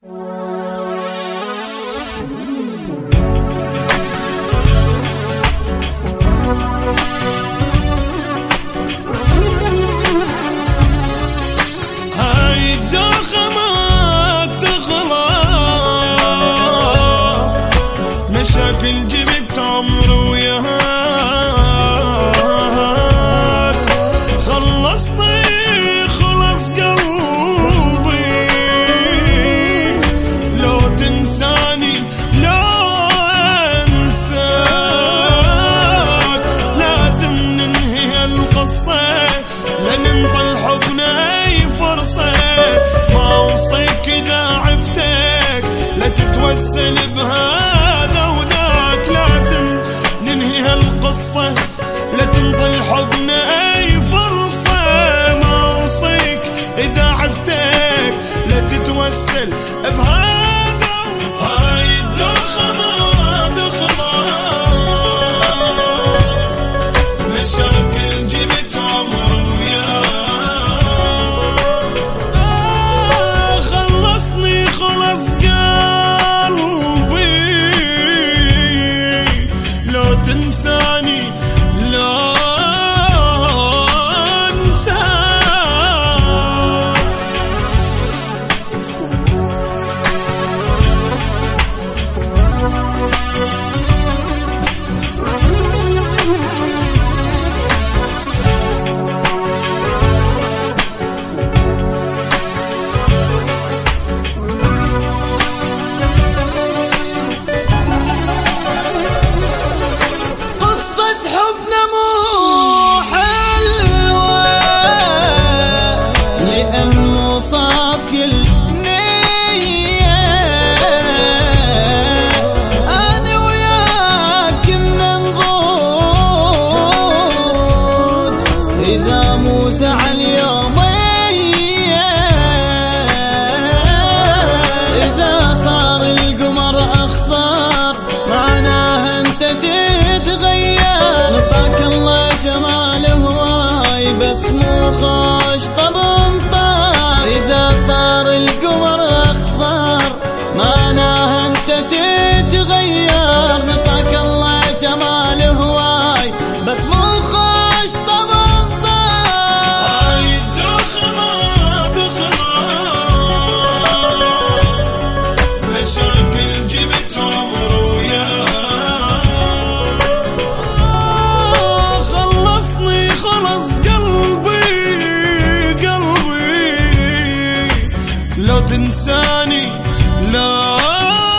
هاي الدوخة ما تخلص، مشاكل جبت عمر وياك، خلصني خلص قلبي، لو تنساني لو انساك، لازم ننهي هالقصة لننطل حبنا اي فرصة، ما اوصيك اذا عفتك لا تتوسل بهذا وذاك، لازم ننهي هالقصة لا تنطل حبنا اي فرصة، ما اوصيك اذا عفتك لا تتوسل بهذا. هاي الدوخة ما تخلص، مشاكل جبت عمر وياك، خلصني خلص قلبي، لو تنساني لا انساك. صافي النية أنا وياك منضوج، إذا مو زعل يومية، إذا صار القمر أخضر معناها أنت تتغير، نطاك الله جمال هواي بس مو خوش طب انطر، إذا صار القمر أخضر معناها أنت تتغير، نطاك الله جمال هواي بس مو خوش طب انطر. هاي الدوخة ما تخلص، مشاكل جبت عمر وياك، خلصني خلص قلبي، لو تنساني لا